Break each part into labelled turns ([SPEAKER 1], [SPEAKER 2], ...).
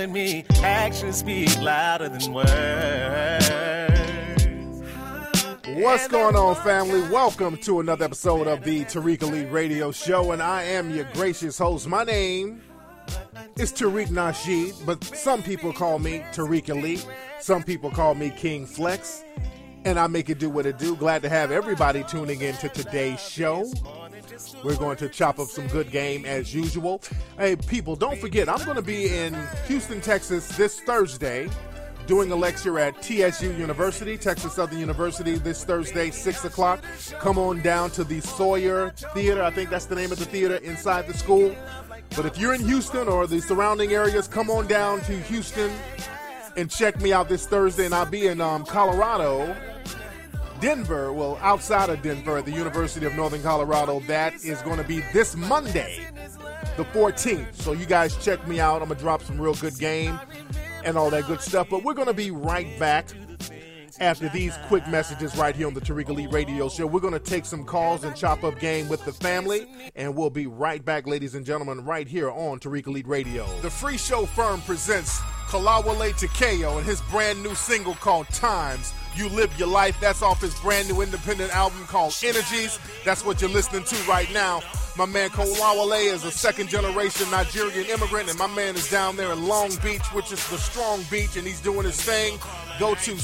[SPEAKER 1] telling me actions speak louder than words.
[SPEAKER 2] What's going on, family? Welcome to another episode of the Tariq Elite Radio Show, and I am your gracious host. My name is Tariq Nasheed, but some people call me Tariq Elite. Some people call me King Flex, and I make it do what it do. Glad to have everybody tuning in to today's show. We're going to chop up some good game as usual. Hey, people, don't forget, I'm going to be in Houston, Texas this Thursday doing a lecture at TSU University, Texas Southern University, this Thursday, 6 o'clock. Come on down to the Sawyer Theater. I think that's the name of the theater inside the school. But if you're in Houston or the surrounding areas, come on down to Houston and check me out this Thursday. And I'll be in Colorado, Denver, well, outside of Denver, at the University of Northern Colorado. That is going to be this Monday, the 14th. So you guys check me out. I'm going to drop some real good game and all that good stuff. But we're going to be right back after these quick messages right here on the Tariq Elite Radio Show. We're going to take some calls and chop up game with the family, and we'll be right back, ladies and gentlemen, right here on Tariq Elite Radio. The Free Show Firm presents Kolawole Takeo and his brand new single called Times. You Live Your Life. That's off his brand new independent album called Energies. That's what you're listening to right now. My man Kolawole is a second-generation Nigerian immigrant, and my man is down there in Long Beach, which is the strong beach, and he's doing his thing. Go to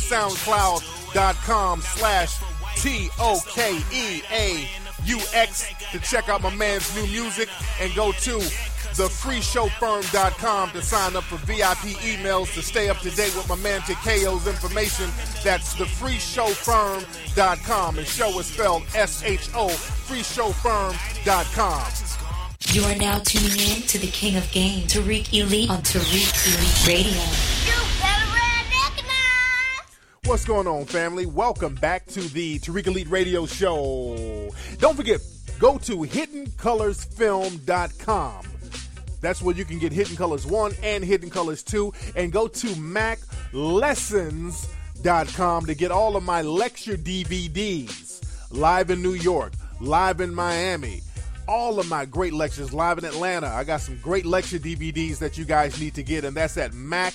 [SPEAKER 2] SoundCloud.com/TOKEAUX to check out my man's new music, and go to thefreeshowfirm.com to sign up for VIP emails to stay up to date with my man Takeo's information. That's thefreeshowfirm.com, and show is spelled S-H-O, freeshowfirm.com.
[SPEAKER 3] You are now tuning in to the King of Game, Tariq Elite, on Tariq Elite Radio.
[SPEAKER 4] You better recognize!
[SPEAKER 2] What's going on, family? Welcome back to the Tariq Elite Radio Show. Don't forget, go to HiddenColorsFilm.com. That's where you can get Hidden Colors 1 and Hidden Colors 2. And go to MacLessons.com to get all of my lecture DVDs. Live in New York, live in Miami. All of my great lectures live in Atlanta. I got some great lecture DVDs that you guys need to get, and that's at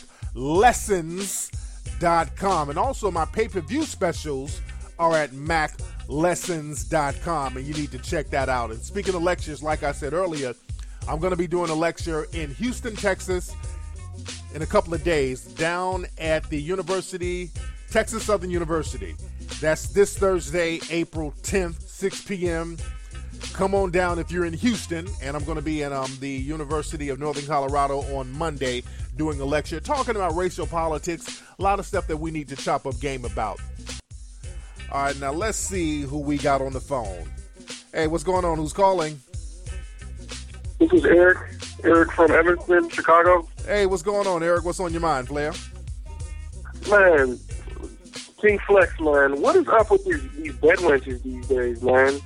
[SPEAKER 2] MacLessons.com. And also my pay-per-view specials are at MacLessons.com, and you need to check that out. And speaking of lectures, like I said earlier, I'm going to be doing a lecture in Houston, Texas in a couple of days down at the University, Texas Southern University. That's this Thursday, April 10th, 6 p.m. Come on down if you're in Houston, and I'm going to be in the University of Northern Colorado on Monday doing a lecture talking about racial politics, a lot of stuff that we need to chop up game about. All right, now let's see who we got on the phone. Hey, what's going on? Who's calling?
[SPEAKER 5] This is Eric from Evanston, Chicago.
[SPEAKER 2] Hey, what's going on, Eric? What's on your mind, Flair?
[SPEAKER 5] Man, King Flex, man, what is up with these bed wenches these days, man?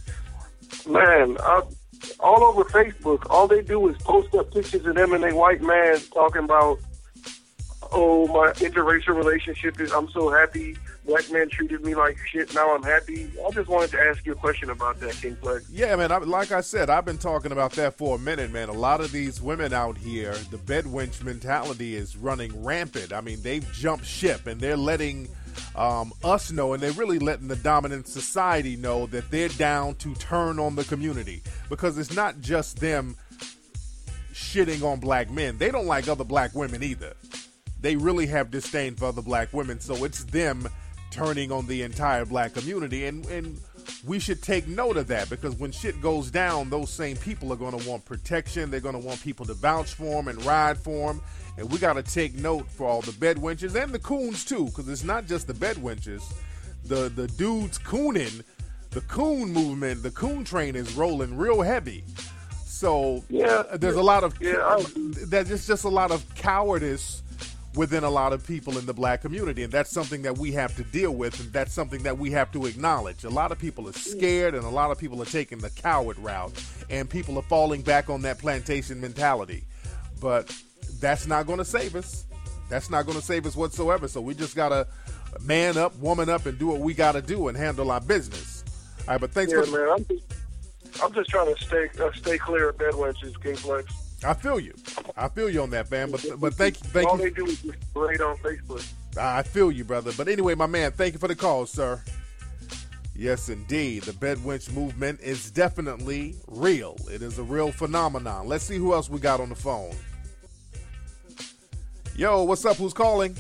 [SPEAKER 5] Man, all over Facebook, all they do is post up pictures of them and a white man talking about, oh, my interracial relationship is, I'm so happy. Black men treated me like shit. Now I'm happy. I just wanted to ask you a question about that, King Flex.
[SPEAKER 2] Yeah, man. Like I said, I've been talking about that for a minute, man. A lot of these women out here, the bedwench mentality is running rampant. I mean, they've jumped ship, and they're letting us know, and they're really letting the dominant society know that they're down to turn on the community, because it's not just them shitting on black men. They don't like other black women either. They really have disdain for other black women, so it's them turning on the entire black community, and we should take note of that, because when shit goes down, those same people are going to want protection. They're going to want people to vouch for them and ride for them, and we got to take note for all the bedwenches and the coons too, because it's not just the bedwenches. The dudes cooning, the coon movement, the coon train is rolling real heavy. So
[SPEAKER 5] yeah,
[SPEAKER 2] there's a lot of there's just a lot of cowardice within a lot of people in the black community, and that's something that we have to deal with, and that's something that we have to acknowledge. A lot of people are scared, and a lot of people are taking the coward route, and people are falling back on that plantation mentality. But that's not going to save us. That's not going to save us whatsoever. So we just got to man up, woman up, and do what we got to do and handle our business. All right, but thanks
[SPEAKER 5] man, I'm just trying to stay clear of bedwenches, King Flex.
[SPEAKER 2] I feel you on that, man. But thank
[SPEAKER 5] All
[SPEAKER 2] you.
[SPEAKER 5] they do is just parade on Facebook.
[SPEAKER 2] I feel you, brother. But anyway, my man, thank you for the call, sir. Yes, indeed. The bedwench movement is definitely real. It is a real phenomenon. Let's see who else we got on the phone. Yo, what's up? Who's calling?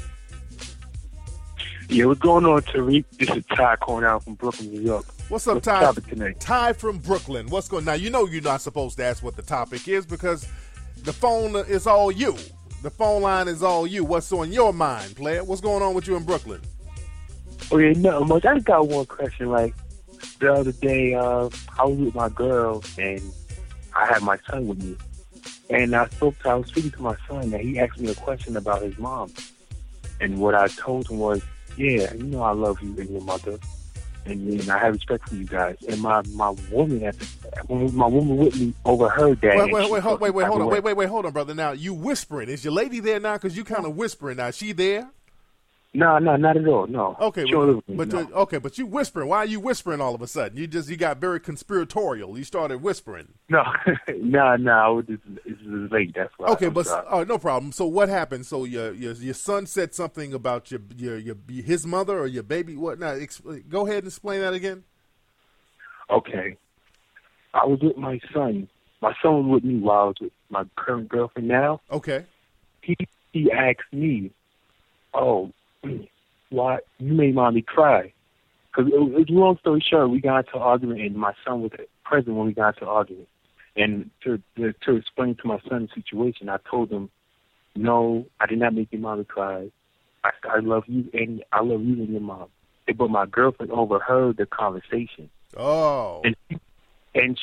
[SPEAKER 6] Yeah, what's going on, Tariq? This is Ty calling out from Brooklyn, New York.
[SPEAKER 2] What's up,
[SPEAKER 6] the
[SPEAKER 2] Ty?
[SPEAKER 6] topic tonight?
[SPEAKER 2] Ty from Brooklyn. What's going on? Now, you know you're not supposed to ask what the topic is because the phone is all you. The phone line is all you. What's on your mind, player? What's going on with you in Brooklyn?
[SPEAKER 6] Oh, yeah, nothing much. I just got one question. Like, the other day, I was with my girl, and I had my son with me. And I was speaking to my son, and he asked me a question about his mom. And what I told him was, yeah, you know I love you and your mother. And I have respect for you guys. And my woman my woman with me overheard that.
[SPEAKER 2] Wait, hold on, brother. Now, you whispering. Is your lady there now? Because you kind of whispering now. Is she there?
[SPEAKER 6] No, not at all. No.
[SPEAKER 2] Okay,
[SPEAKER 6] no.
[SPEAKER 2] but you whispering. Why are you whispering all of a sudden? You got very conspiratorial. You started whispering.
[SPEAKER 6] No, no. It's late. That's why.
[SPEAKER 2] Okay, no problem. So what happened? So your son said something about his mother or your baby. What? Now, go ahead and explain that again.
[SPEAKER 6] Okay, I was with my son. My son was with me while I was with my current girlfriend now.
[SPEAKER 2] Okay.
[SPEAKER 6] He asked me, "Oh, why you made mommy cry?" Because it was long story short, we got into an argument, and my son was present when we got into an argument. And to explain to my son the situation, I told him, "No, I did not make your mommy cry. I love you, and I love you and your mom." But my girlfriend overheard the conversation.
[SPEAKER 2] Oh.
[SPEAKER 6] And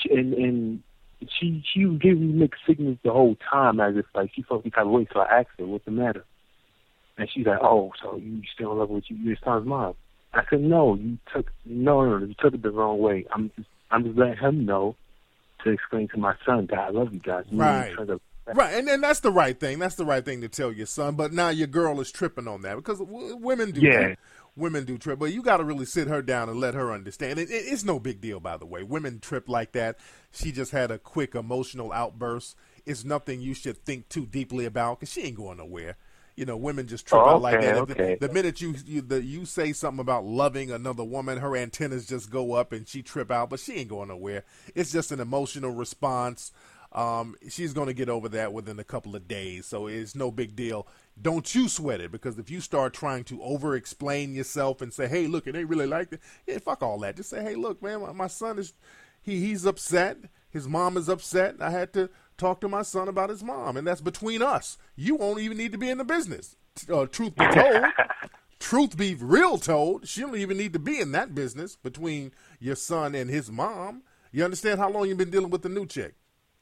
[SPEAKER 6] she was giving me mixed signals the whole time, as if like she felt some kind of way. So I asked her, "What's the matter?" And she's like, "Oh, so you still in love with your son's mom?" I said, "No, you took it the wrong way. I'm just letting him know to explain to my son that I love you guys."
[SPEAKER 2] Right. Right, and that's the right thing. That's the right thing to tell your son. But now your girl is tripping on that because women do.
[SPEAKER 6] Yeah.
[SPEAKER 2] That. Women do trip, but you got to really sit her down and let her understand. It's no big deal, by the way. Women trip like that. She just had a quick emotional outburst. It's nothing you should think too deeply about because she ain't going nowhere. You know, women just trip out like that.
[SPEAKER 6] Okay.
[SPEAKER 2] The minute you say something about loving another woman, her antennas just go up and she trip out, but she ain't going nowhere. It's just an emotional response. She's going to get over that within a couple of days, so it's no big deal. Don't you sweat it, because if you start trying to over-explain yourself and say, hey, look, it ain't really like that, yeah, fuck all that. Just say, hey, look, man, my son is, he's upset. His mom is upset. I had to talk to my son about his mom, and that's between us. You won't even need to be in the business. Truth be told, truth be real told, she don't even need to be in that business between your son and his mom. You understand how long you've been dealing with the new chick?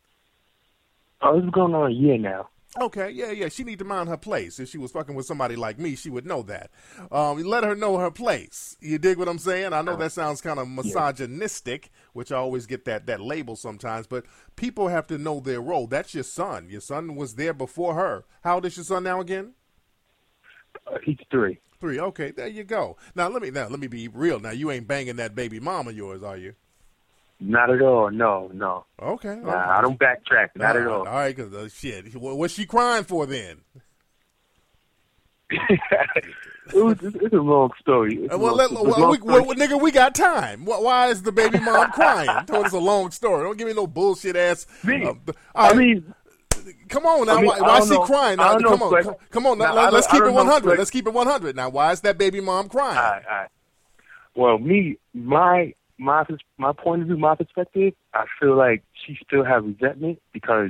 [SPEAKER 6] Oh, it's going on a year now.
[SPEAKER 2] Okay, yeah. She need to mind her place. If she was fucking with somebody like me, she would know that. Let her know her place. You dig what I'm saying? I know that sounds kind of misogynistic, which I always get that label sometimes, but people have to know their role. That's your son. Your son was there before her. How old is your son now again?
[SPEAKER 6] He's 3.
[SPEAKER 2] 3, okay, there you go. Now let me be real. Now, you ain't banging that baby mama of yours, are you?
[SPEAKER 6] Not at all. No.
[SPEAKER 2] Okay.
[SPEAKER 6] Nah, I don't backtrack. Not at all.
[SPEAKER 2] All right, because shit. What's she crying for then?
[SPEAKER 6] It's a long story.
[SPEAKER 2] Nigga, we got time. Why is the baby mom crying? Told us a long story. Don't give me no bullshit ass. Come on now. Why is she crying? Now, come on. Now, let's keep it 100. Let's keep it 100. Now, why is that baby mom crying?
[SPEAKER 6] All right. Well, my point of view, my perspective, I feel like she still has resentment because,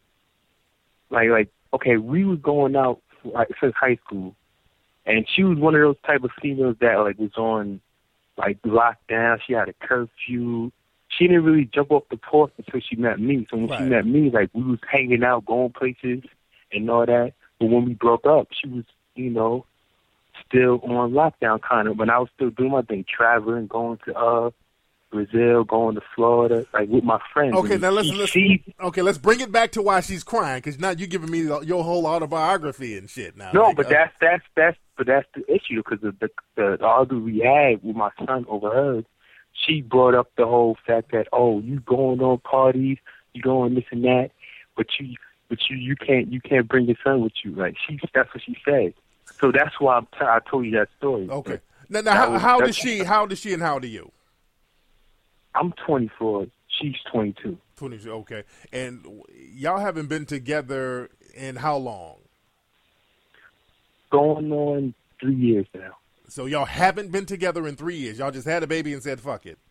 [SPEAKER 6] okay, we was going out since high school, and she was one of those type of females that was on lockdown. She had a curfew. She didn't really jump off the porch until she met me. So when she met me, we was hanging out, going places, and all that. But when we broke up, she was, still on lockdown kind of. But I was still doing my thing, traveling, going to Brazil, going to Florida, with my friends.
[SPEAKER 2] Okay, now let's bring it back to why she's crying, because now you're giving me your whole autobiography and shit. Now,
[SPEAKER 6] no, but that's the issue, because the argument we had with my son overheard. She brought up the whole fact that you going on parties, you going this and that, but but you can't bring your son with you. Like that's what she said. So that's why I told you that story.
[SPEAKER 2] Okay. Now how old is she and how old are you?
[SPEAKER 6] I'm 24. She's 22.
[SPEAKER 2] 22. Okay. And y'all haven't been together in how long?
[SPEAKER 6] Going on 3 years now.
[SPEAKER 2] So y'all haven't been together in 3 years. Y'all just had a baby and said fuck it.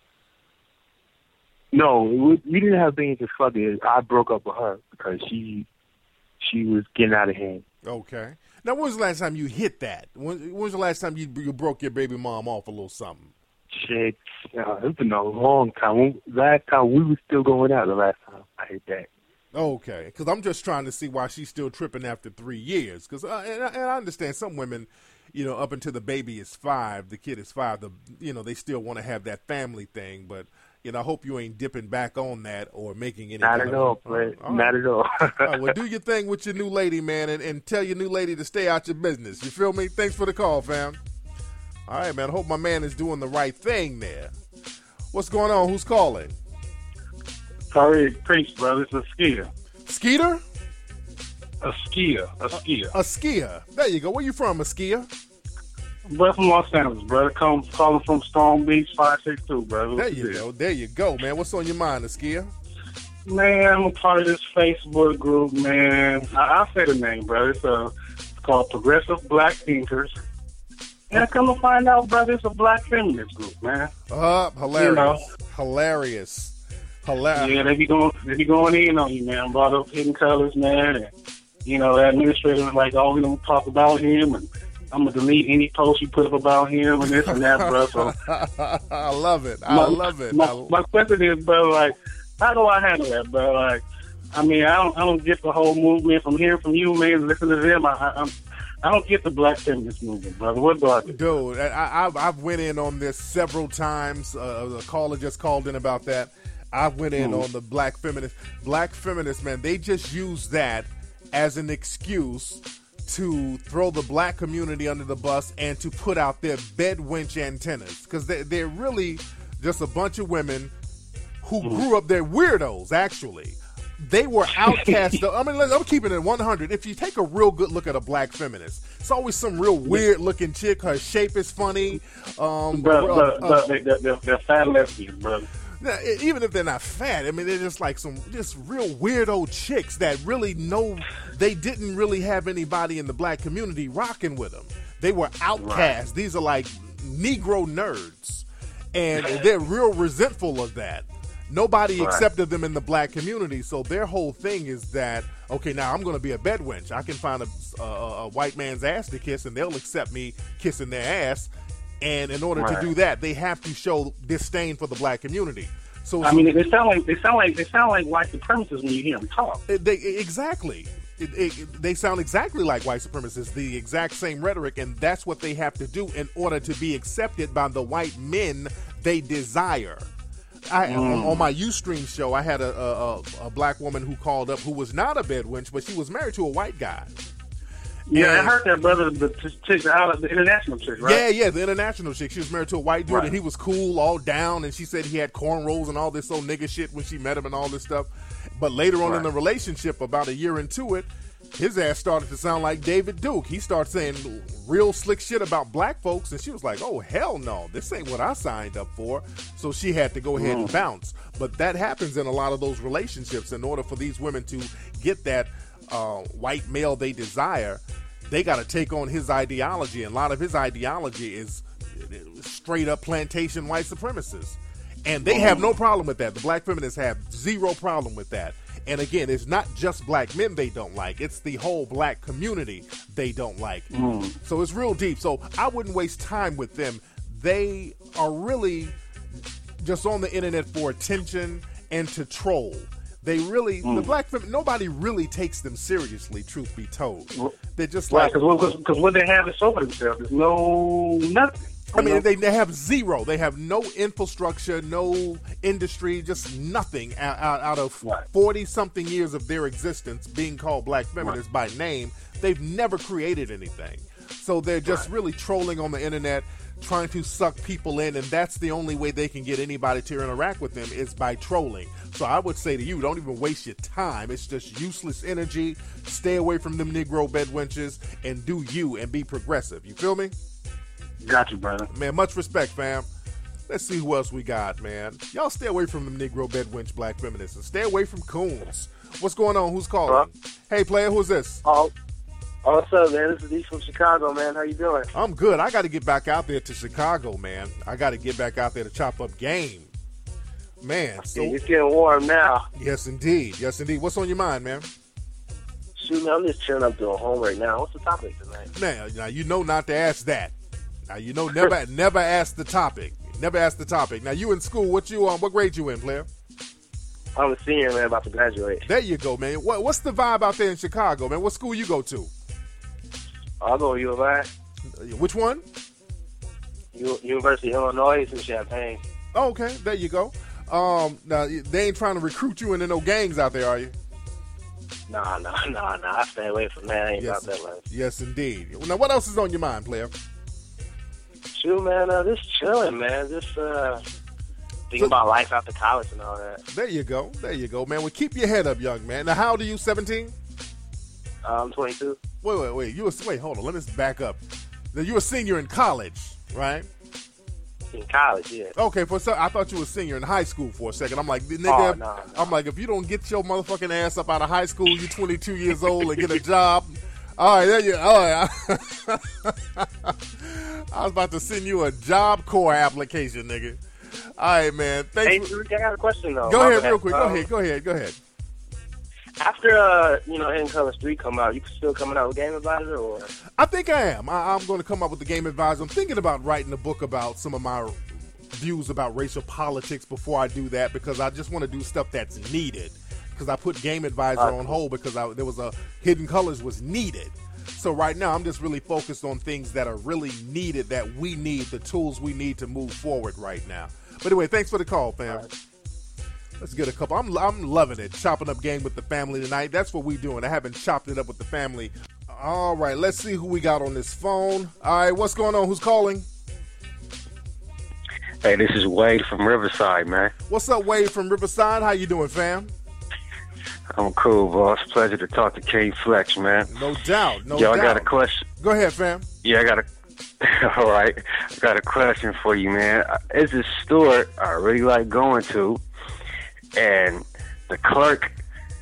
[SPEAKER 6] No, we didn't have babies and fuck it. I broke up with her because she was getting out of hand.
[SPEAKER 2] Okay. Now, when was the last time you hit that? When was the last time you broke your baby mom off a little something?
[SPEAKER 6] Shit, it's been a long time. Last time we were still going out. The last time I hit that.
[SPEAKER 2] Okay, because I'm just trying to see why she's still tripping after 3 years. Because and I understand some women, up until the baby is 5, the kid is 5, they still want to have that family thing. But I hope you ain't dipping back on that or making any.
[SPEAKER 6] Not at all, right. Not at all.
[SPEAKER 2] All right, well, do your thing with your new lady, man, and tell your new lady to stay out your business. You feel me? Thanks for the call, fam. All right, man. I hope my man is doing the right thing there. What's going on? Who's calling?
[SPEAKER 7] Tariq, preach, brother. It's a skier.
[SPEAKER 2] Skeeter?
[SPEAKER 7] A skier.
[SPEAKER 2] A skier. There you go. Where you from, a skier?
[SPEAKER 7] Brother from Los Angeles, brother. Calling from Storm Beach, 562, brother.
[SPEAKER 2] There you go, man. What's on your mind, a skier?
[SPEAKER 7] Man, I'm a part of this Facebook group, man. I'll say the name, brother. It's called Progressive Black Thinkers. And I come to find out, brother, it's a black feminist group, man.
[SPEAKER 2] Hilarious. Hilarious.
[SPEAKER 7] Yeah, they be going in on you, man. Brought up Hidden Colors, man. And, the administrator was like, we don't talk about him. And I'm going to delete any post you put up about him and this and that, bro. So,
[SPEAKER 2] I love it. My
[SPEAKER 7] question is, bro, like, how do I handle that, bro? Like, I mean, I don't get the whole movement from hearing from you, man. Listen to them. I don't get the black feminist movement, brother. What do I do?
[SPEAKER 2] Dude, I've went in on this several times. A caller just called in about that. I went in on the black feminist. Black feminists, man, they just use that as an excuse to throw the black community under the bus and to put out their bedwench antennas. Because they're really just a bunch of women who grew up, they're weirdos, actually. They were outcast. I mean, I'm keeping it 100. If you take a real good look at a black feminist, it's always some real weird-looking chick. Her shape is funny.
[SPEAKER 7] They're fat lesbians, brother.
[SPEAKER 2] Even if they're not fat, I mean, they're just like some just real weirdo chicks that really they didn't really have anybody in the black community rocking with them. They were outcasts. Right. These are like Negro nerds, and they're real resentful of that. Nobody accepted them in the black community, so their whole thing is that, okay, now I'm going to be a bedwench. I can find a white man's ass to kiss, and they'll accept me kissing their ass. And in order to do that, they have to show disdain for the black community. So
[SPEAKER 7] I mean, they sound like white supremacists when you hear them talk.
[SPEAKER 2] Exactly. They sound exactly like white supremacists, the exact same rhetoric, and that's what they have to do in order to be accepted by the white men they desire. On my Ustream show, I had a black woman who called up who was not a bedwench, but she was married to a white guy.
[SPEAKER 7] Yeah, I heard that, brother. The chick out of the international chick, right?
[SPEAKER 2] Yeah, the international chick. She was married to a white dude, and he was cool, all down, and she said he had cornrows and all this old nigga shit when she met him and all this stuff. But later on in the relationship, about a year into it, his ass started to sound like David Duke. He started saying real slick shit about black folks, and she was like, oh, hell no, this ain't what I signed up for. So she had to go ahead and bounce. But that happens in a lot of those relationships. In order for these women to get that white male they desire, they got to take on his ideology, and a lot of his ideology is straight up plantation white supremacists, and they have no problem with that. The black feminists have zero problem with that. And again, it's not just black men they don't like, it's the whole black community they don't like. So it's real deep. So I wouldn't waste time with them. They are really just on the internet for attention and to troll. They really, the black feminists, nobody really takes them seriously, truth be told. They're just like...
[SPEAKER 7] Because what they have is over themselves. There's nothing.
[SPEAKER 2] I mean, they have zero. They have no infrastructure, no industry, just nothing out of 40-something years of their existence being called black feminists by name. They've never created anything. So they're just really trolling on the internet, trying to suck people in, and that's the only way they can get anybody to interact with them is by trolling. So I would say to you, don't even waste your time. It's just useless energy. Stay away from them Negro bedwenches and do you and be progressive. You feel me?
[SPEAKER 7] Got you, brother.
[SPEAKER 2] Man, much respect, fam. Let's see who else we got, man. Y'all stay away from them Negro bedwench black feminists and stay away from coons. What's going on? Who's calling?
[SPEAKER 5] Hello?
[SPEAKER 2] Hey, player, who's this?
[SPEAKER 5] Oh, what's up, man? This is D from Chicago, man. How you doing?
[SPEAKER 2] I'm good. I got to get back out there to Chicago, man. I got to get back out there to chop up game. Man, so
[SPEAKER 5] Yeah, it's getting warm now.
[SPEAKER 2] yes, indeed. Yes, indeed. What's on your mind, man?
[SPEAKER 5] Shoot, man, I'm just chilling up doing home right now. What's the topic tonight?
[SPEAKER 2] Now you know not to ask that. Now you know never ask the topic. Never ask the topic. Now you in school? What grade you in, player?
[SPEAKER 5] I'm a senior, man, about to graduate.
[SPEAKER 2] There you go, man. What's the vibe out there in Chicago, man? What school you go to?
[SPEAKER 5] I'll go U of I.
[SPEAKER 2] Which one?
[SPEAKER 5] University of Illinois in Champaign.
[SPEAKER 2] Oh, okay, there you go. Now they ain't trying to recruit you into no gangs out there, are you?
[SPEAKER 5] Nah. I stay away from that. I ain't about that life.
[SPEAKER 2] Yes, indeed. Now, what else is on your mind, player?
[SPEAKER 5] Shoot, man, just chilling, man. Just thinking about life after college and all that.
[SPEAKER 2] There you go, man. Well, keep your head up, young man. Now, how old are you? 17?
[SPEAKER 5] I'm 22.
[SPEAKER 2] Wait. Wait, hold on. Let me back up. Now, you're a senior in college, right?
[SPEAKER 5] In college, yeah.
[SPEAKER 2] Okay, I thought you were a senior in high school for a second. I'm like, nigga,
[SPEAKER 5] No.
[SPEAKER 2] I'm like, if you don't get your motherfucking ass up out of high school, you're 22 years old and get a job. All right, there you. All right. I was about to send you a Job Corps application, nigga. All right, man.
[SPEAKER 5] Hey,
[SPEAKER 2] Thanks.
[SPEAKER 5] Rick, I got a question though.
[SPEAKER 2] Go ahead,
[SPEAKER 5] My
[SPEAKER 2] real
[SPEAKER 5] bad.
[SPEAKER 2] quick. Go ahead.
[SPEAKER 5] After Hidden Colors 3 come out, you still coming out with Game Advisor or?
[SPEAKER 2] I think I am. I'm going to come up with the Game Advisor. I'm thinking about writing a book about some of my views about racial politics before I do that, because I just want to do stuff that's needed. Because I put Game Advisor on hold because there was a Hidden Colors was needed. So right now I'm just really focused on things that are really needed, that we need, the tools we need to move forward right now. But anyway, thanks for the call, fam. Let's get a couple. I'm loving it. Chopping up game with the family tonight. That's what we doing. I haven't chopped it up with the family. All right, let's see who we got on this phone. All right, what's going on? Who's calling?
[SPEAKER 8] Hey, this is Wade from Riverside, man.
[SPEAKER 2] What's up, Wade from Riverside? How you doing, fam?
[SPEAKER 8] I'm cool, boss. Pleasure to talk to King Flex, man.
[SPEAKER 2] No doubt.
[SPEAKER 8] Yo, I got a question.
[SPEAKER 2] Go ahead, fam.
[SPEAKER 8] Yeah, all right. I got a question for you, man. It's a store I really like going to, and the clerk,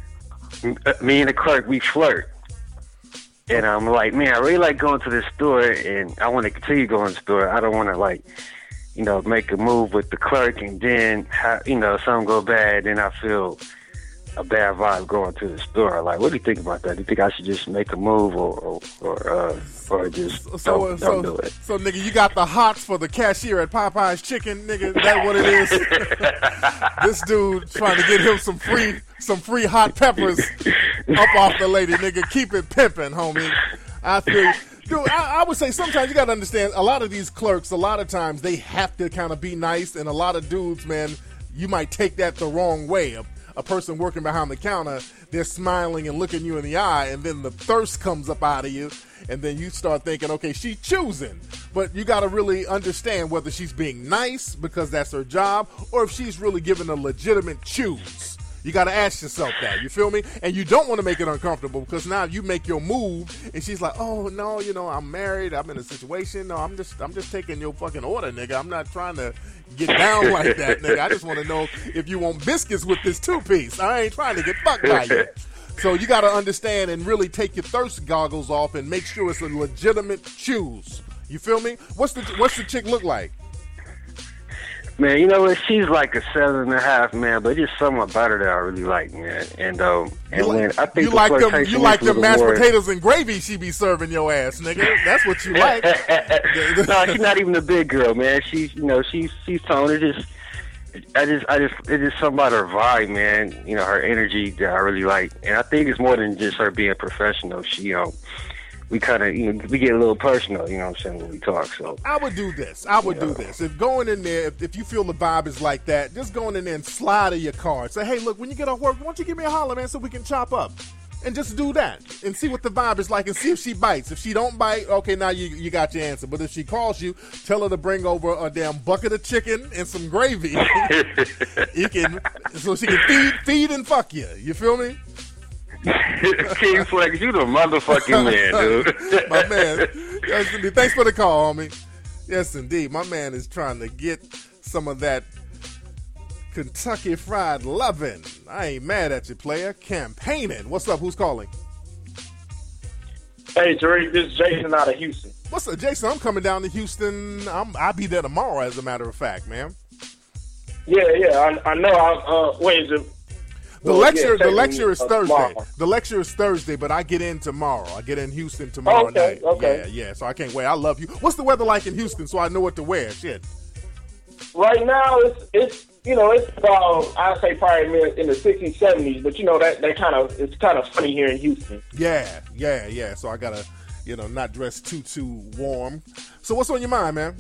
[SPEAKER 8] me and the clerk, we flirt. And I'm like, man, I really like going to this store, and I want to continue going to the store. I don't want to, make a move with the clerk, and then, something go bad, then I feel a bad vibe going to the store. Like, what do you think about that? Do you think I should just make a move or just don't do it?
[SPEAKER 2] So, nigga, you got the hots for the cashier at Popeye's Chicken, nigga? Is that what it is? This dude trying to get him some free hot peppers up off the lady, nigga. Keep it pimping, homie. I feel. Dude, I would say sometimes you got to understand, a lot of these clerks, a lot of times they have to kind of be nice, and a lot of dudes, man, you might take that the wrong way. A person working behind the counter, they're smiling and looking you in the eye, and then the thirst comes up out of you, and then you start thinking, okay, she's choosing. But you got to really understand whether she's being nice because that's her job, or if she's really giving a legitimate choose. You got to ask yourself that. You feel me? And you don't want to make it uncomfortable, because now you make your move and she's like, oh, no, I'm married. I'm in a situation. No, I'm just taking your fucking order, nigga. I'm not trying to get down like that, nigga. I just want to know if you want biscuits with this 2-piece. I ain't trying to get fucked by you. So you got to understand and really take your thirst goggles off and make sure it's a legitimate choose. You feel me? What's the chick look like?
[SPEAKER 8] Man, you know what? She's like a 7.5, man, but just somewhat better that I really like, man. And when I think
[SPEAKER 2] you like them mashed potatoes and gravy she be serving your ass, nigga. That's what you like.
[SPEAKER 8] No, she's not even a big girl, man. She's tone. It's just something about her vibe, man. Her energy that I really like, and I think it's more than just her being professional. She, we kind of, we get a little personal, you know what I'm saying, when we talk. So
[SPEAKER 2] I would do this. If going in there, if you feel the vibe is like that, just going in there and slide in your card. Say, hey, look, when you get off work, why don't you give me a holler, man, so we can chop up. And just do that and see what the vibe is like and see if she bites. If she don't bite, okay, now you got your answer. But if she calls you, tell her to bring over a damn bucket of chicken and some gravy. So she can feed and fuck you. You feel me?
[SPEAKER 8] King Flex, you the motherfucking man, dude.
[SPEAKER 2] My man. Yes, indeed. Thanks for the call, homie. Yes, indeed. My man is trying to get some of that Kentucky Fried Lovin'. I ain't mad at you, player. Campaigning. What's up? Who's calling?
[SPEAKER 9] Hey, Tariq, this is Jason out of Houston.
[SPEAKER 2] What's up, Jason? I'm coming down to Houston. I'll be there tomorrow, as a matter of fact, man.
[SPEAKER 9] Yeah, I know. Wait, is it?
[SPEAKER 2] The lecture is Thursday. Tomorrow. The lecture is Thursday, but I get in tomorrow. I get in Houston tomorrow night.
[SPEAKER 9] Okay.
[SPEAKER 2] Yeah. So I can't wait. I love you. What's the weather like in Houston so I know what to wear? Shit.
[SPEAKER 9] Right now, it's about, I'd say probably in the 60s, 70s, but it's kind of funny here in Houston.
[SPEAKER 2] Yeah. So I gotta, not dress too warm. So what's on your mind, man?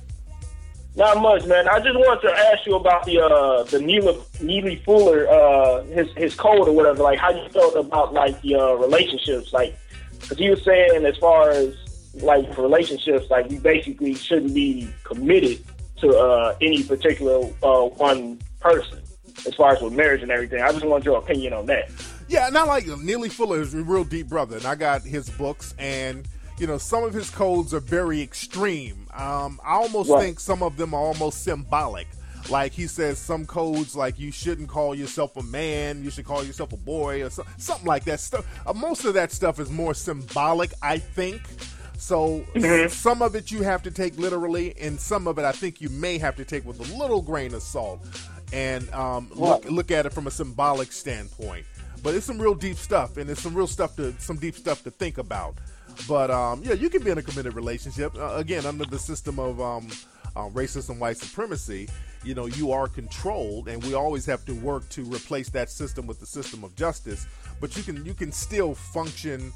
[SPEAKER 9] Not much, man. I just wanted to ask you about the Neely Fuller, his code or whatever. Like, how you felt about like the relationships, like, because he was saying as far as like relationships, like you basically shouldn't be committed to any particular one person as far as with marriage and everything. I just want your opinion on that.
[SPEAKER 2] Yeah, not like Neely Fuller is a real deep brother, and I got his books, and some of his codes are very extreme. I almost think some of them are almost symbolic. Like he says some codes like you shouldn't call yourself a man, you should call yourself a boy or something like that. Stuff. Most of that stuff is more symbolic, I think. So some of it you have to take literally, and some of it I think you may have to take with a little grain of salt and look at it from a symbolic standpoint. But it's some real deep stuff, and it's some deep stuff to think about. But you can be in a committed relationship again under the system of racism, white supremacy. You are controlled, and we always have to work to replace that system with the system of justice. But you can still function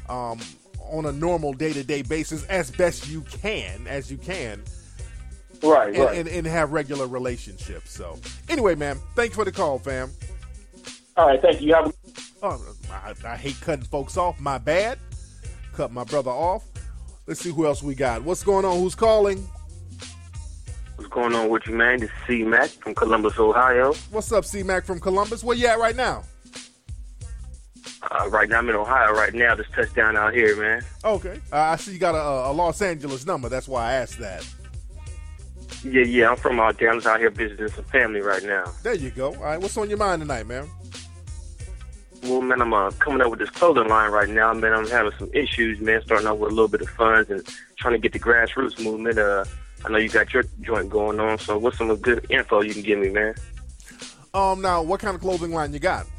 [SPEAKER 2] on a normal day-to-day basis as best you can, right. And have regular relationships. So anyway, man, thanks for the call, fam.
[SPEAKER 9] All right, thank you.
[SPEAKER 2] I hate cutting folks off. My bad. Cut my brother off. Let's see who else we got. What's going on? Who's calling?
[SPEAKER 8] What's going on with you, man? This is C-Mac from Columbus, Ohio.
[SPEAKER 2] What's up, C-Mac from Columbus? Where you at right now?
[SPEAKER 8] Right now, I'm in Ohio right now. Just touched down out here, man.
[SPEAKER 2] Okay. I see you got a Los Angeles number. That's why I asked that.
[SPEAKER 8] Yeah. I'm from Dallas out here visiting some family right now.
[SPEAKER 2] There you go. All right. What's on your mind tonight, man?
[SPEAKER 8] Well, man, I'm coming up with this clothing line right now, man. I'm having some issues, man, starting out with a little bit of funds and trying to get the grassroots movement. I know you got your joint going on, so what's some good info you can give me, man?
[SPEAKER 2] Now, what kind of clothing line you got?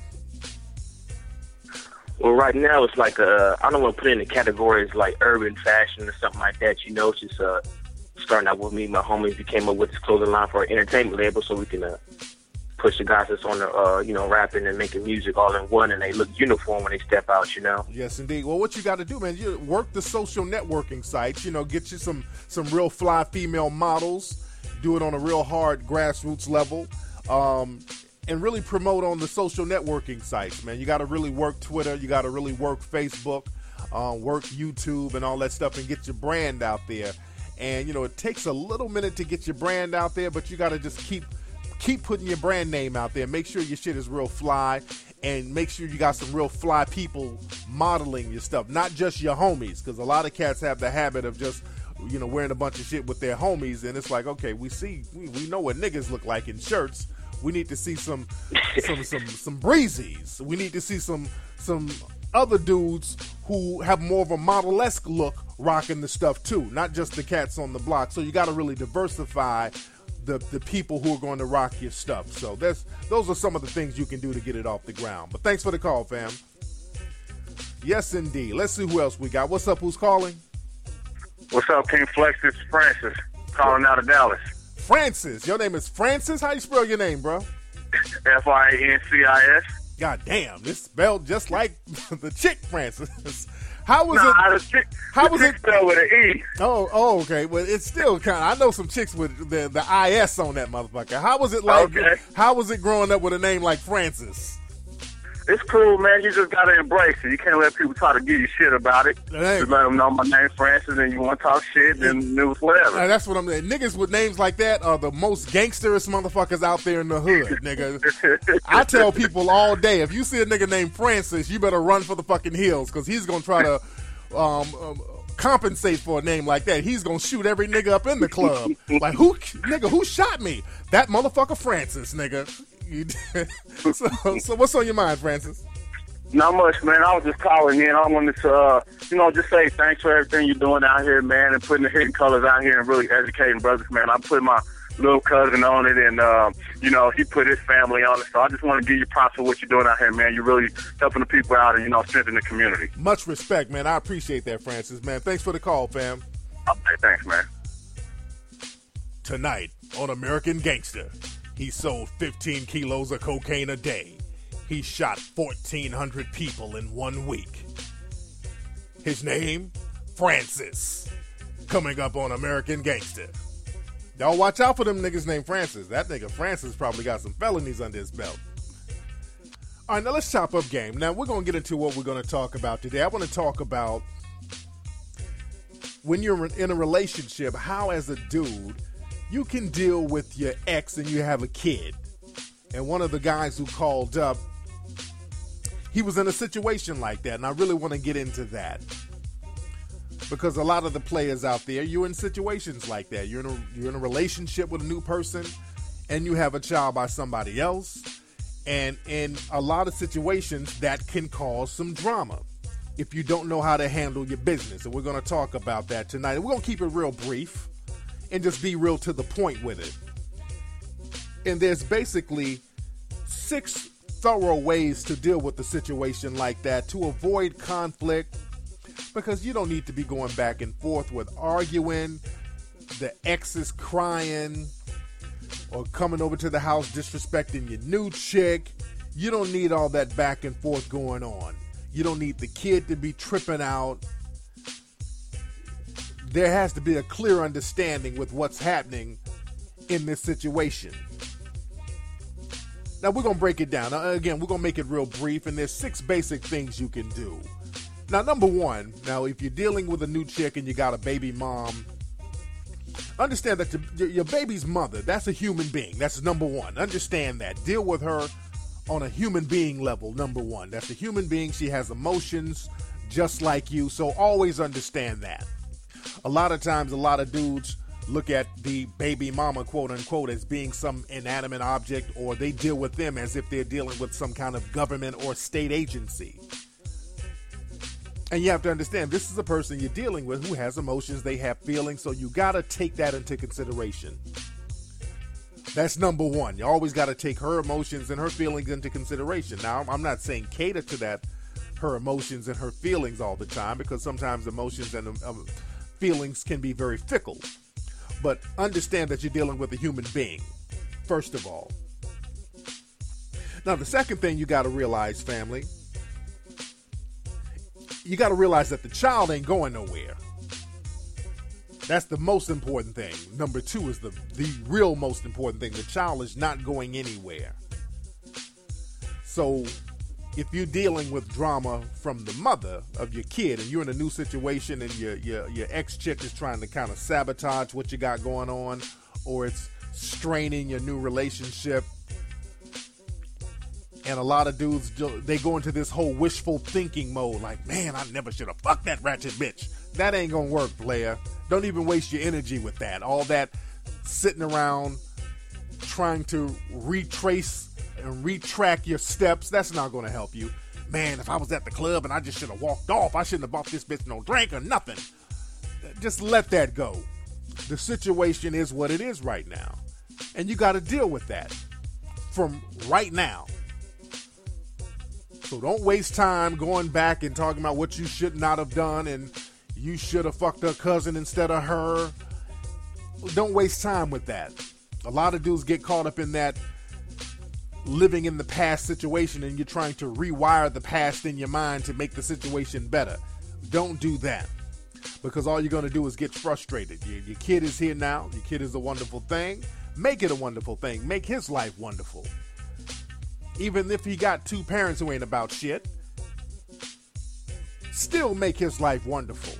[SPEAKER 8] Well, right now it's like I don't want to put it in the categories like urban fashion or something like that. It's just starting out with me and my homies. We came up with this clothing line for our entertainment label, so we can push the guys that's on the rapping and making music all in one, and they look uniform when they step out.
[SPEAKER 2] Yes, indeed. Well, what you got to do, man, you work the social networking sites. Get you some real fly female models. Do it on a real hard grassroots level. And really promote on the social networking sites, man. You got to really work Twitter. You got to really work Facebook, work YouTube and all that stuff and get your brand out there. And, it takes a little minute to get your brand out there, but you got to just keep putting your brand name out there. Make sure your shit is real fly and make sure you got some real fly people modeling your stuff, not just your homies, because a lot of cats have the habit of just, wearing a bunch of shit with their homies. And it's like, okay, we know what niggas look like in shirts. We need to see some breezies. We need to see some other dudes who have more of a model-esque look rocking the stuff too, not just the cats on the block. So you got to really diversify the people who are going to rock your stuff. So those are some of the things you can do to get it off the ground. But thanks for the call, fam. Yes, indeed. Let's see who else we got. What's up? Who's calling?
[SPEAKER 10] What's up, King Flex? This is Francis calling out of Dallas.
[SPEAKER 2] Francis, your name is Francis? How you spell your name, bro?
[SPEAKER 10] F-I-N-C-I-S.
[SPEAKER 2] God damn, it's spelled just like the chick Francis. How was it? How was it
[SPEAKER 10] spelled with an E?
[SPEAKER 2] Oh, okay. Well, it's still kind of. I know some chicks with the I-S on that motherfucker. How was it like? Okay. How was it growing up with a name like Francis?
[SPEAKER 10] it's cool, man. You just gotta embrace it. You can't let people try to give you shit about it.
[SPEAKER 2] Hey.
[SPEAKER 10] Just let them know my name's Francis, and you want to talk shit, then news, whatever.
[SPEAKER 2] That's what I'm saying. Niggas with names like that are the most gangsterest motherfuckers out there in the hood, nigga. I tell people all day, if you see a nigga named Francis, you better run for the fucking hills, because he's gonna try to compensate for a name like that. He's gonna shoot every nigga up in the club. Like, who shot me? That motherfucker Francis, nigga. So what's on your mind, Francis?
[SPEAKER 10] Not much, man. I was just calling in. I wanted to, just say thanks for everything you're doing out here, man, and putting the Hidden Colors out here and really educating brothers, man. I put my little cousin on it, and, he put his family on it. So I just want to give you props for what you're doing out here, man. You're really helping the people out and, strengthening the community.
[SPEAKER 2] Much respect, man. I appreciate that, Francis, man. Thanks for the call, fam.
[SPEAKER 10] Okay, thanks, man.
[SPEAKER 2] Tonight on American Gangster, he sold 15 kilos of cocaine a day. He shot 1,400 people in 1 week. His name, Francis. Coming up on American Gangster. Y'all watch out for them niggas named Francis. That nigga Francis probably got some felonies under his belt. All right, now let's chop up game. Now we're going to get into what we're going to talk about today. I want to talk about when you're in a relationship, how as a dude, you can deal with your ex and you have a kid. And one of the guys who called up, he was in a situation like that, and I really want to get into that. Because a lot of the players out there, you're in situations like that. You're in a relationship with a new person, and you have a child by somebody else. And in a lot of situations, that can cause some drama if you don't know how to handle your business. And we're going to talk about that tonight. And we're going to keep it real brief and just be real to the point with it. And there's basically 6 thorough ways to deal with a situation like that to avoid conflict, because you don't need to be going back and forth with arguing, the ex is crying, or coming over to the house disrespecting your new chick. You don't need all that back and forth going on. You don't need the kid to be tripping out. There has to be a clear understanding with what's happening in this situation. Now, we're going to break it down. Now, again, we're going to make it real brief, and there's 6 basic things you can do. Now, number 1, now, if you're dealing with a new chick and you got a baby mom, understand that your baby's mother, that's a human being. That's number 1. Understand that. Deal with her on a human being level, number 1. That's a human being. She has emotions just like you, so always understand that. A lot of times, a lot of dudes look at the baby mama, quote unquote, as being some inanimate object, or they deal with them as if they're dealing with some kind of government or state agency. And you have to understand, this is a person you're dealing with who has emotions, they have feelings, so you got to take that into consideration. That's number 1. You always got to take her emotions and her feelings into consideration. Now, I'm not saying cater to that, her emotions and her feelings all the time, because sometimes emotions and feelings can be very fickle. But understand that you're dealing with a human being, first of all. Now, the second thing you got to realize, family, you got to realize that the child ain't going nowhere. That's the most important thing. Number 2 is the real most important thing. The child is not going anywhere. So if you're dealing with drama from the mother of your kid and you're in a new situation and your ex-chick is trying to kind of sabotage what you got going on, or it's straining your new relationship, and a lot of dudes, they go into this whole wishful thinking mode, like, man, I never should have fucked that ratchet bitch. That ain't gonna work, player. Don't even waste your energy with that. All that sitting around trying to retrace and retrack your steps, that's not going to help you. Man, if I was at the club and I just should have walked off, I shouldn't have bought this bitch no drink or nothing. Just let that go. The situation is what it is right now. And you got to deal with that from right now. So don't waste time going back and talking about what you should not have done and you should have fucked her cousin instead of her. Don't waste time with that. A lot of dudes get caught up in that living in the past situation, and you're trying to rewire the past in your mind to make the situation better. Don't do that, because all you're going to do is get frustrated. Your kid is here now. Your kid is a wonderful thing. Make it a wonderful thing. Make his life wonderful. Even if he got two parents who ain't about shit, still make his life wonderful.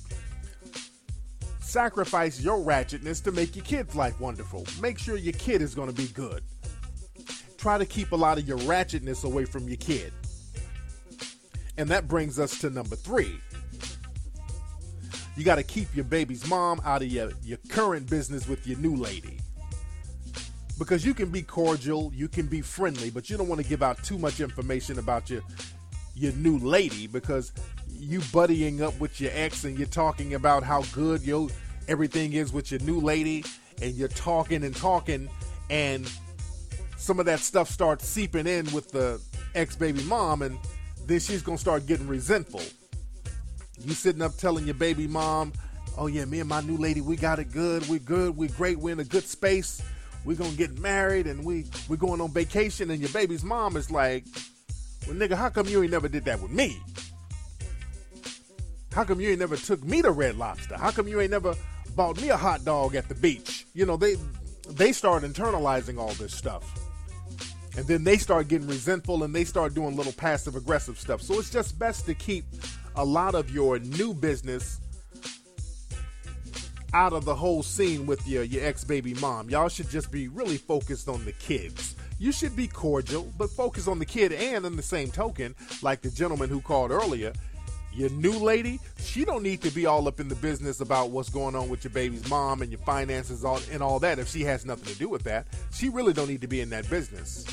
[SPEAKER 2] Sacrifice your ratchetness to make your kid's life wonderful. Make sure your kid is going to be good. Try to keep a lot of your ratchetness away from your kid. And that brings us to number 3. You got to keep your baby's mom out of your current business with your new lady. Because you can be cordial, you can be friendly, but you don't want to give out too much information about your new lady, because you buddying up with your ex and you're talking about how good everything is with your new lady, and you're talking and some of that stuff starts seeping in with the ex-baby mom, and then she's going to start getting resentful. You sitting up telling your baby mom, oh yeah, me and my new lady, we got it good, we're great, we're in a good space, we're going to get married, and we're going on vacation, and your baby's mom is like, well, nigga, how come you ain't never did that with me? How come you ain't never took me to Red Lobster? How come you ain't never bought me a hot dog at the beach? You know, they start internalizing all this stuff. And then they start getting resentful, and they start doing little passive-aggressive stuff. So it's just best to keep a lot of your new business out of the whole scene with your ex-baby mom. Y'all should just be really focused on the kids. You should be cordial, but focus on the kid. And in the same token, like the gentleman who called earlier, your new lady, she don't need to be all up in the business about what's going on with your baby's mom and your finances and all that if she has nothing to do with that. She really don't need to be in that business.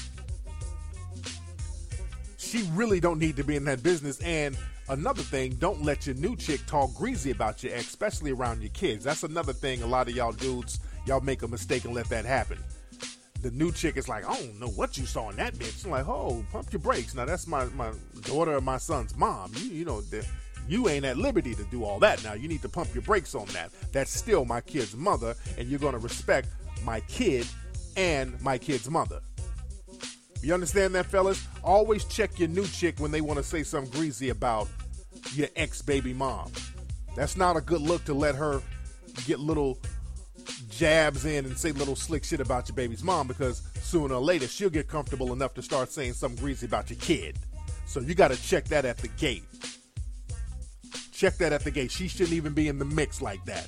[SPEAKER 2] She really don't need to be in that business. And another thing, don't let your new chick talk greasy about your ex, especially around your kids. That's another thing a lot of y'all dudes, y'all make a mistake and let that happen. The new chick is like, I don't know what you saw in that bitch. I'm like, oh, pump your brakes. Now, that's my daughter or my son's mom. You know, you ain't at liberty to do all that now. You need to pump your brakes on that. That's still my kid's mother, and you're going to respect my kid and my kid's mother. You understand that, fellas? Always check your new chick when they want to say something greasy about your ex-baby mom. That's not a good look to let her get little jabs in and say little slick shit about your baby's mom, because sooner or later she'll get comfortable enough to start saying something greasy about your kid. So you got to check that at the gate. Check that at the gate. She shouldn't even be in the mix like that.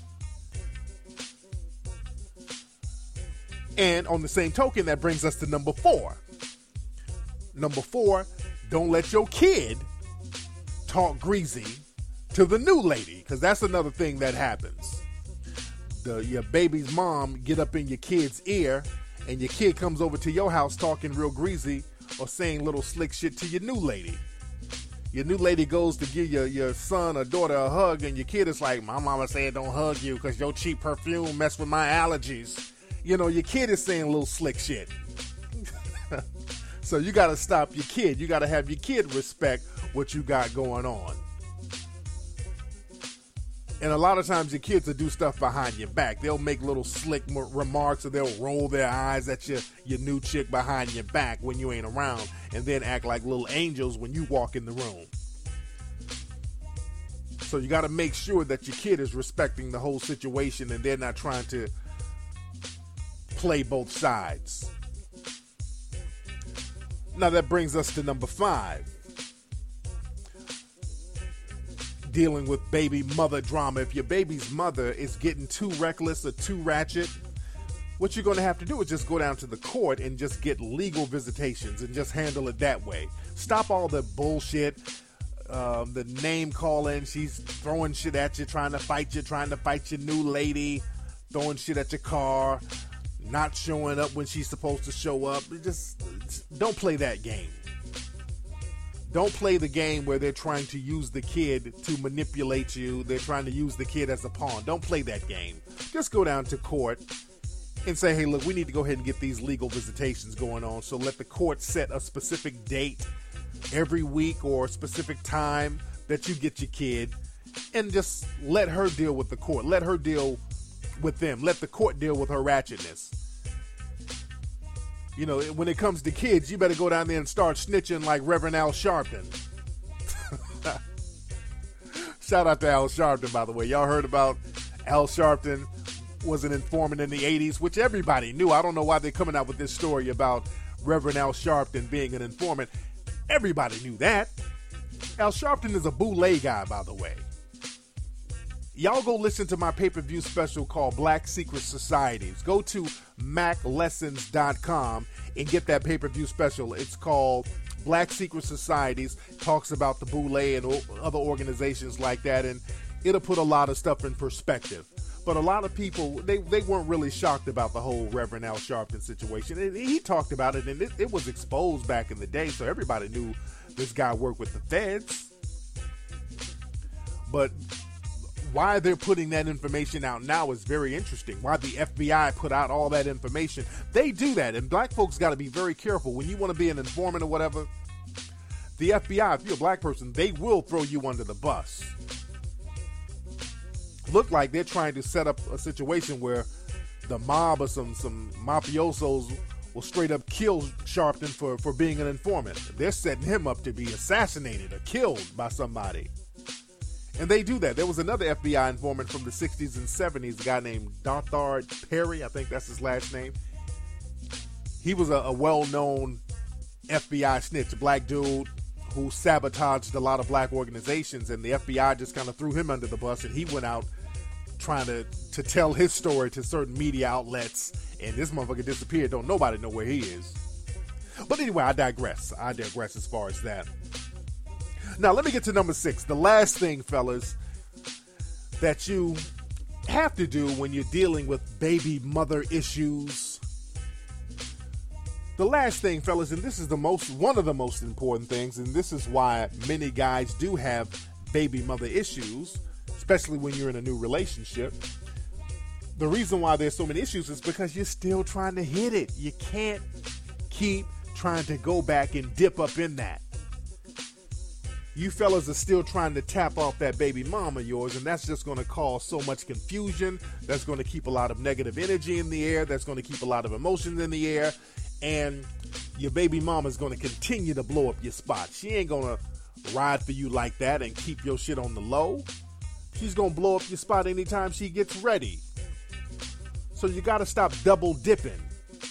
[SPEAKER 2] And on the same token, that brings us to number 4. Number 4, don't let your kid talk greasy to the new lady, because that's another thing that happens. Your baby's mom get up in your kid's ear, and your kid comes over to your house talking real greasy or saying little slick shit to your new lady. Your new lady goes to give your son or daughter a hug, and your kid is like, my mama said don't hug you because your cheap perfume mess with my allergies. You know, your kid is saying little slick shit. So you got to stop your kid. You got to have your kid respect what you got going on. And a lot of times your kids will do stuff behind your back. They'll make little slick remarks, or they'll roll their eyes at your new chick behind your back when you ain't around, and then act like little angels when you walk in the room. So you got to make sure that your kid is respecting the whole situation, and they're not trying to play both sides. Now that brings us to number 5. Dealing with baby mother drama. If your baby's mother is getting too reckless or too ratchet, what you're going to have to do is just go down to the court and just get legal visitations and just handle it that way. Stop all the bullshit, the name calling. She's throwing shit at you, trying to fight your new lady, throwing shit at your car, not showing up when she's supposed to show up. Just don't play that game. Don't play the game where they're trying to use the kid to manipulate you. They're trying to use the kid as a pawn. Don't play that game. Just go down to court and say, hey, look, we need to go ahead and get these legal visitations going on. So let the court set a specific date every week or a specific time that you get your kid, and just let her deal with the court. Let her deal with them. Let the court deal with her ratchetness. You know, when it comes to kids, you better go down there and start snitching like Reverend Al Sharpton. Shout out to Al Sharpton, by the way. Y'all heard about Al Sharpton was an informant in the 80s, which everybody knew. I don't know why they're coming out with this story about Reverend Al Sharpton being an informant. Everybody knew that. Al Sharpton is a boule guy, by the way. Y'all go listen to my pay-per-view special called Black Secret Societies. Go to maclessons.com and get that pay-per-view special. It's called Black Secret Societies. Talks about the boule and other organizations like that, and it'll put a lot of stuff in perspective. But a lot of people, they weren't really shocked about the whole Reverend Al Sharpton situation. And he talked about it, and it was exposed back in the day, so everybody knew this guy worked with the feds. But why they're putting that information out now is very interesting. Why the FBI put out all that information. They do that, and black folks got to be very careful. When you want to be an informant or whatever, the FBI, if you're a black person, they will throw you under the bus. Look like they're trying to set up a situation where the mob or some mafiosos will straight up kill Sharpton for being an informant. They're setting him up to be assassinated or killed by somebody. And they do that. There was another FBI informant from the 60s and 70s, a guy named Dothard Perry, I think that's his last name. He was a well-known FBI snitch, a black dude who sabotaged a lot of black organizations, and the FBI just kind of threw him under the bus, and he went out trying to tell his story to certain media outlets, and this motherfucker disappeared. Don't nobody know where he is. But anyway, I digress as far as that. Now, let me get to number 6. The last thing, fellas, that you have to do when you're dealing with baby mother issues. The last thing, fellas, and this is one of the most important things, and this is why many guys do have baby mother issues, especially when you're in a new relationship. The reason why there's so many issues is because you're still trying to hit it. You can't keep trying to go back and dip up in that. You fellas are still trying to tap off that baby mama of yours, and that's just going to cause so much confusion. That's going to keep a lot of negative energy in the air. That's going to keep a lot of emotions in the air. And your baby mama is going to continue to blow up your spot. She ain't going to ride for you like that and keep your shit on the low. She's going to blow up your spot anytime she gets ready. So you got to stop double dipping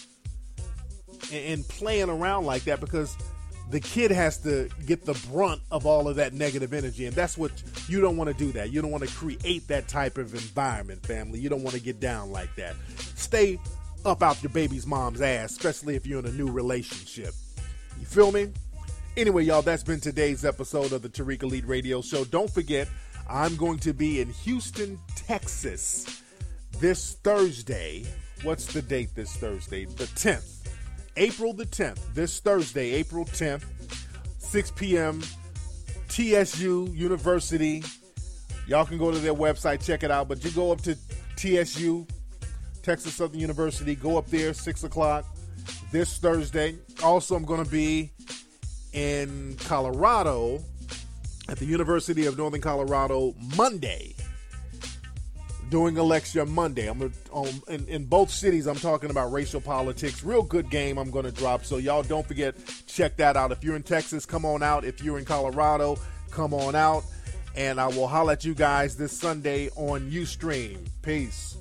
[SPEAKER 2] and playing around like that, because the kid has to get the brunt of all of that negative energy, and that's what you don't want to do. That you don't want to create that type of environment, family. You don't want to get down like that. Stay up out your baby's mom's ass, especially if you're in a new relationship. You feel me? Anyway, y'all, that's been today's episode of the Tariq Elite Radio Show. Don't forget, I'm going to be in Houston, Texas this Thursday. What's the date this Thursday? The 10th. April the 10th, this Thursday, April 10th, 6 p.m., TSU University. Y'all can go to their website, check it out, but you go up to TSU, Texas Southern University, go up there, 6 o'clock this Thursday. Also, I'm going to be in Colorado at the University of Northern Colorado Monday, doing a lecture Monday. I'm in both cities. I'm talking about racial politics. Real good game I'm going to drop. So y'all don't forget, check that out. If you're in Texas, come on out. If you're in Colorado, come on out. And I will holler at you guys this Sunday on Ustream. Peace.